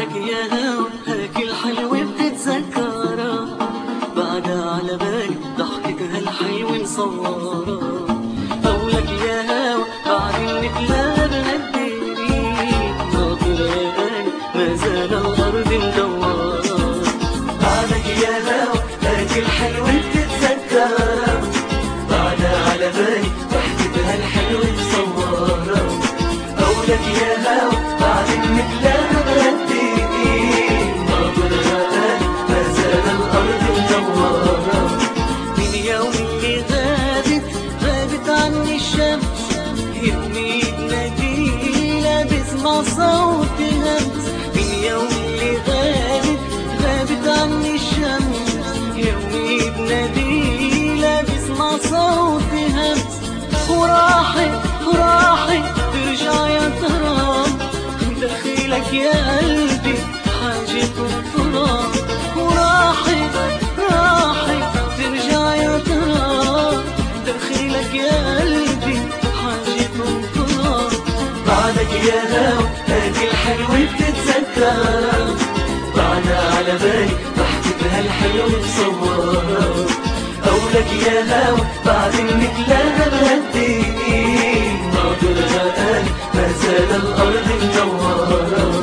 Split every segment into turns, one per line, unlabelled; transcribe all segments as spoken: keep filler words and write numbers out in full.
بعدك يا هوا هاك الحلو بتتذكرها، بعدها على بالي ضحكتها الحلوة مصورة. قولك يا هوا بعد النتلاقى بهالدنيا ناطرة ما زال الأرض مدورة. بعدك يا هوا هاك الحلو بتتذكرها، بعدها على بالي ضحكتها الحلوة مصورة. قولك يا هوا بعد النتلاقى بهالدنيا ناطرة ما زال الأرض مدورة. من يوم اللي غابت غابت عني الشمس، ابني بناديلها بسمع صوت همس. من يوم اللي غابت غابت عني الشمس، يومي بناديلها بسمع صوت همس. وراحت وراحت ترجع يا ترى، دخيلك يا قلبي حاجة التراب. وراحت راحت ترجع يا ترى، دخيلك يا قلبي حاجة التراب. بعدك يا هوا هاك الحلوة بتتذكرها، بعدها على بالي ضحكتها الحلوة مصورة. قولك يا هوا بعد النتلاقى بهالدنيا ناطرها قالي ما زال الأرض مدورة.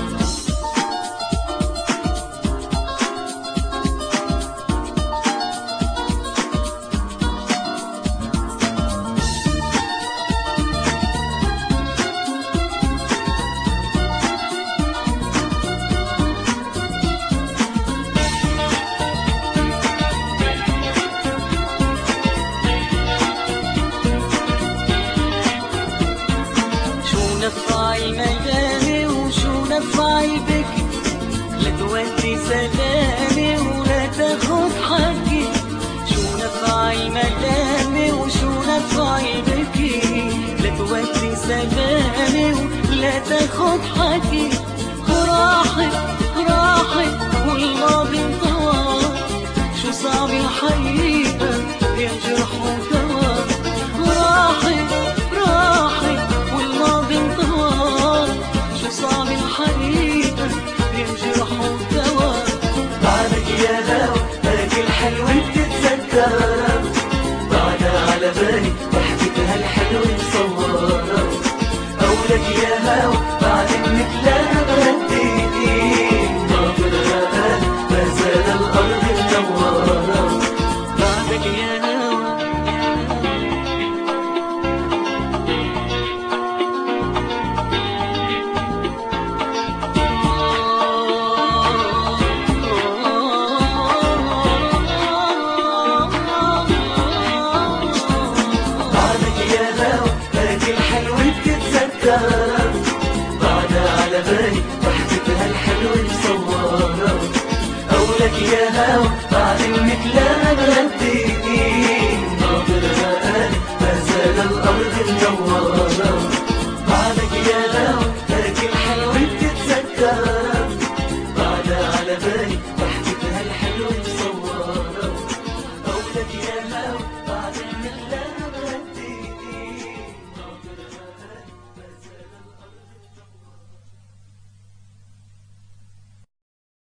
نفع المدامي وشو نفع البكي، لا تودي سلامي ولا تاخد حقي. شو نفع المدامي وشو نفع البكي، لا تودي سلامي ولا تاخد حقي. راحت راحت والماضي انطوى، شو صعب الحقيقة يجرح ودوا. راحت راحت والماضي انطوى، شو صعب الحقيقة يجرح ودوا. بعدك يا هوا هاك الحلوة بتتذكرها، بعدها على بالي ضحكتها الحلوة مصورة. قولك يا هوا بعد النتلاقى بهالدنيا ناطرها ما زال الأرض مدورة. بعدك يا هوا بعدها على بالي ضحكتها الحلوة مصورة. قولك يا هوا بعد النتلاقى بهالدنيا ناطرها قالي ما زال الأرض مدورة.